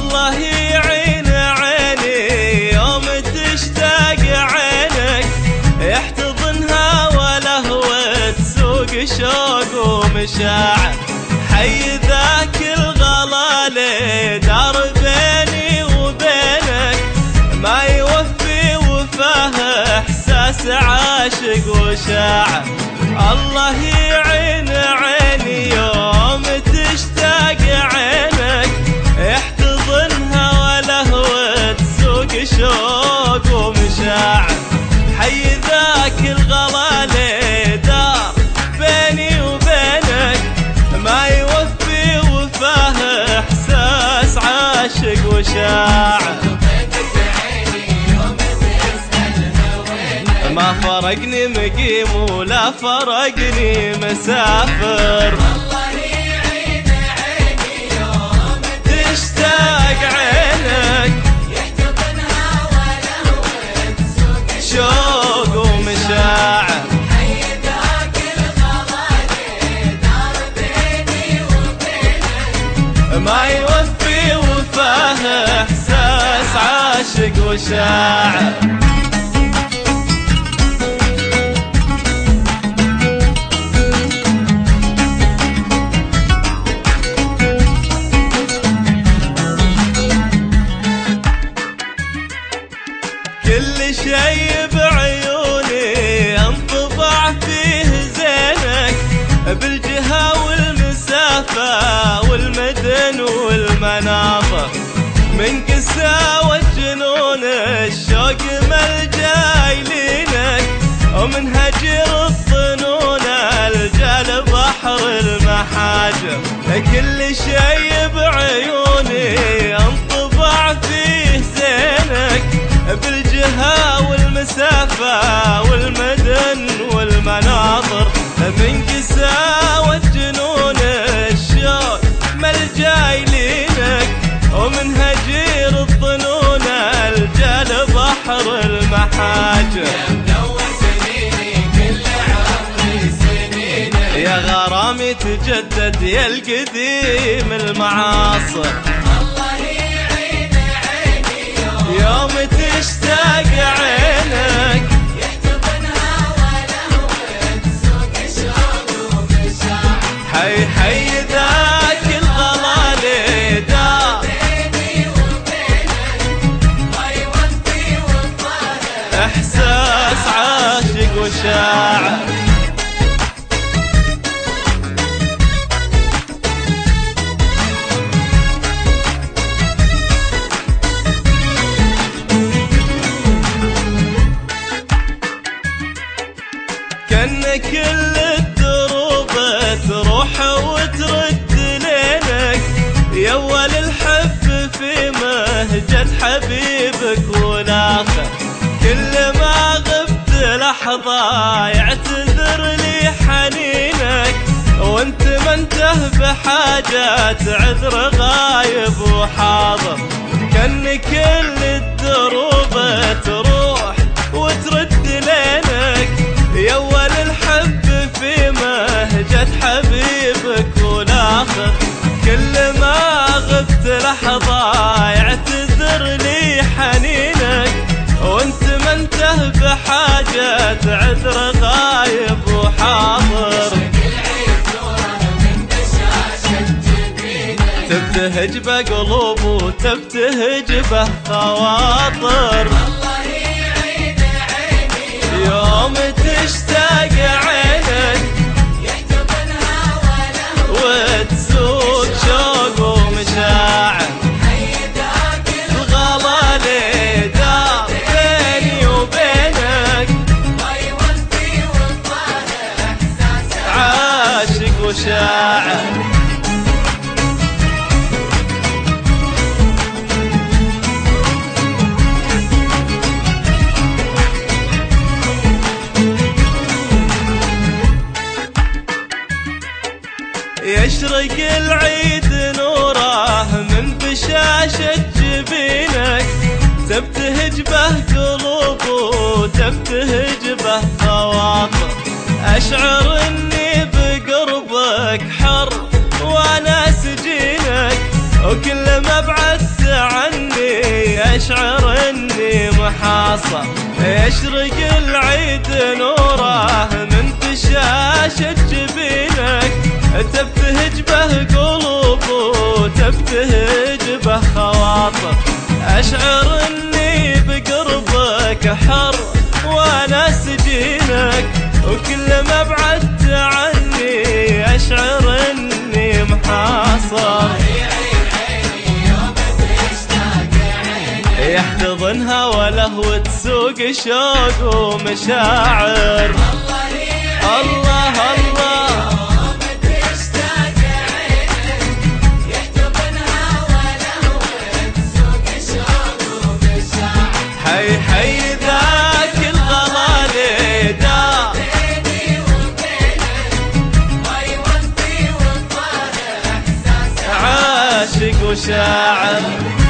الله يعين عيني يوم تشتاق عينك، يحتضنها ولهوة تسوق شوق ومشاعر. حي ذاك الغلالي دار بيني وبينك، ما يوفي وفاه احساس عاشق وشاعر. الله يعين عيني يوم تشتاق عينك، يحتضنها ولهوة تسوق شوق ومشاعر. حي ذاك الغلالي دار بيني وبينك، ما يوفي وفاه احساس عاشق وشاعر. ما فرقني مقيم ولا فرقني مسافر. الله يعين عيني يوم تشتاق عينك، يحتضنها ولهوة تسوق شوق ومشاعر. حي ذاك الغلالي دار بيني وبينك، ما يوفي وفاه احساس عاشق وشاعر. كل شي بعيوني انطبع فيه زينك، بالجهة والمسافة والمدن والمناظر. من قساوة جنون الشوق ملجاي لينك، ومن هجر الظنون الجال بحر المحاجر. كل شي بعيوني انطبع فيه زينك، بالجهة والمسافة والمدن والمناظر. من قساوة جنون الشوق ملجاي لينك، ومن هجير الظنون الجال بحر المحاجر. يا منور سنيني كل عمري سنينك، يا غرامي تجدد يا القديم المعاصر. الله يعين عيني يوم تشتاق عينك، يحتضنها ولهوة تسوق شوق ومشاعر. حي ذاك الغلالي دار بيني وبينك، ما يوفي وفاه احساس عاشق وشاعر. كأن كل الدروب تروح وترد لينك، يا اول الحب في مهجة حبيبك والاخر. كل ما غبت لحظة يعتذر لي حنينك، وانت ما انته بحاجة عذر غايب وحاضر. كأن كل الدروب تروح وترد لينك، يا اول الحب في مهجة حبيبك والاخر. كل ما غبت لحظة يعتذر لي حنينك، وانت ما انته بحاجة عذر غايب وحاضر. تبتهج بقلوب وتبتهج به خواطر. الله يعين عيني يوم تشتاق عينك، يحتضنها ولهوة وتسوق شوق ومشاعر. حي ذاك الغلالي دار بيني وبينك، ما يوفي وفاه احساس عاشق وشاعر. يشرق العيد نوره من بشاشة جبينك، تبتهج به قلوب وتبتهج به خواطر. أشعر إني بقربك حر وأنا سجينك، وكل ما بعدت أشعر إني محاصر. يشرق العيد نوره من بشاشة جبينك، تبتهج به قلوب وتبتهج به خواطر. أشعر إني بقربك حر وأنا سجينك، وكل ما بعدت عني أشعر إني محاصر. يحتضنها وله تسوق شوق ومشاعر. الله الله حي حي ذاك الغلالي دار عاشق وشاعر.